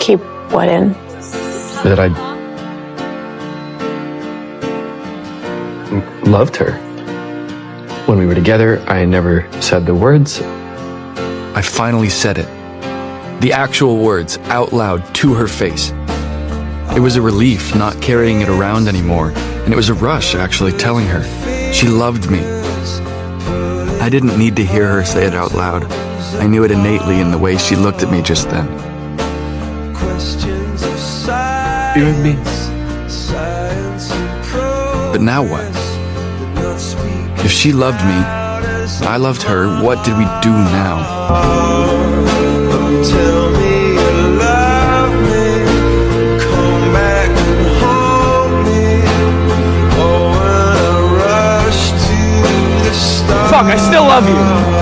Keep what in? That I loved her. When we were together, I never said the words. I finally said it. The actual words, out loud, to her face. It was a relief not carrying it around anymore, and it was a rush actually telling her. She loved me. I didn't need to hear her say it out loud. I knew it innately in the way she looked at me just then. You and me. But now what? If she loved me, I loved her, what did we do now? Tell me you love me. Come back and hold me. Oh, when I rush to the stars. Fuck, I still love you.